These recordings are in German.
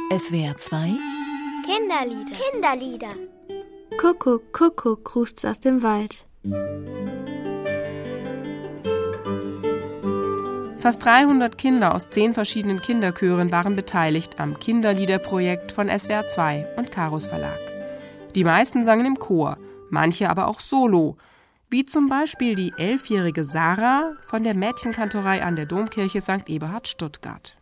SWR 2 Kinderlieder. Kuckuck, Kuckuck, ruft's aus dem Wald. Fast 300 Kinder aus 10 verschiedenen Kinderchören waren beteiligt am Kinderliederprojekt von SWR 2 und Carus Verlag. Die meisten sangen im Chor, manche aber auch solo, wie zum Beispiel die 11-jährige Sarah von der Mädchenkantorei an der Domkirche St. Eberhard Stuttgart.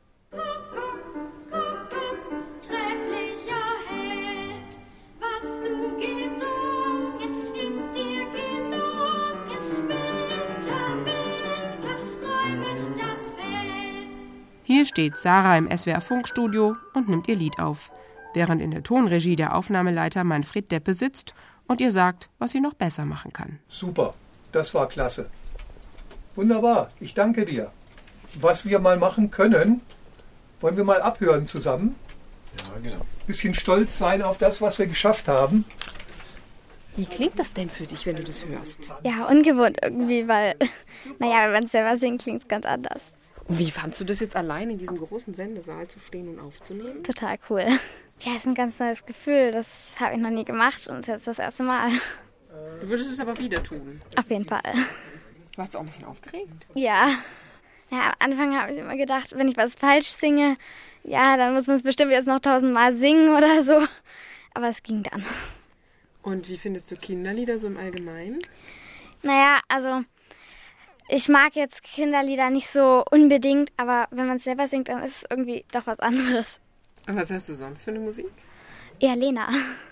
Hier steht Sarah im SWR-Funkstudio und nimmt ihr Lied auf, während in der Tonregie der Aufnahmeleiter Manfred Deppe sitzt und ihr sagt, was sie noch besser machen kann. Super, das war klasse. Wunderbar, ich danke dir. Was wir mal machen können, wollen wir mal abhören zusammen? Ja, genau. Bisschen stolz sein auf das, was wir geschafft haben. Wie klingt das denn für dich, wenn du das hörst? Ja, ungewohnt irgendwie, weil, wenn man selber singt, klingt's ganz anders. Und wie fandst du das jetzt allein in diesem großen Sendesaal zu stehen und aufzunehmen? Total cool. Ja, ist ein ganz neues Gefühl. Das habe ich noch nie gemacht und ist jetzt das erste Mal. Du würdest es aber wieder tun? Auf jeden Fall. Warst du auch ein bisschen aufgeregt? Ja. Ja, am Anfang habe ich immer gedacht, wenn ich was falsch singe, ja, dann muss man es bestimmt jetzt noch 1000-mal singen oder so. Aber es ging dann. Und wie findest du Kinderlieder so im Allgemeinen? Naja, also ich mag jetzt Kinderlieder nicht so unbedingt, aber wenn man es selber singt, dann ist es irgendwie doch was anderes. Und was hörst du sonst für eine Musik? Eher Lena.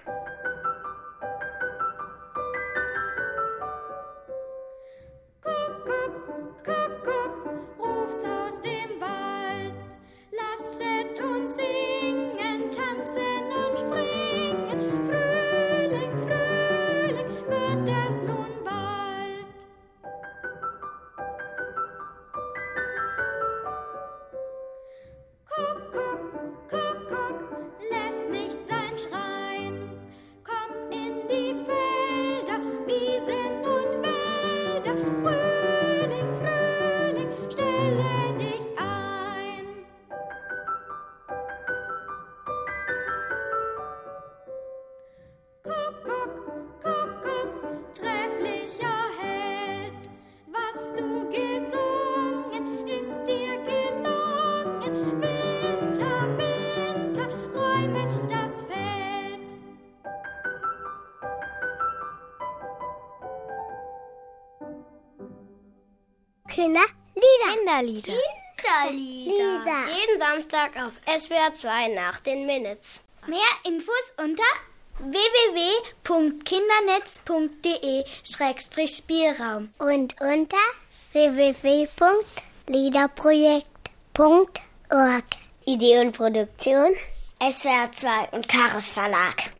Kinderlieder. Jeden Samstag auf SWR 2 nach den Minutes. Mehr Infos unter www.kindernetz.de/Spielraum und unter www.liederprojekt.org. Idee und Produktion SWR 2 und Carus Verlag.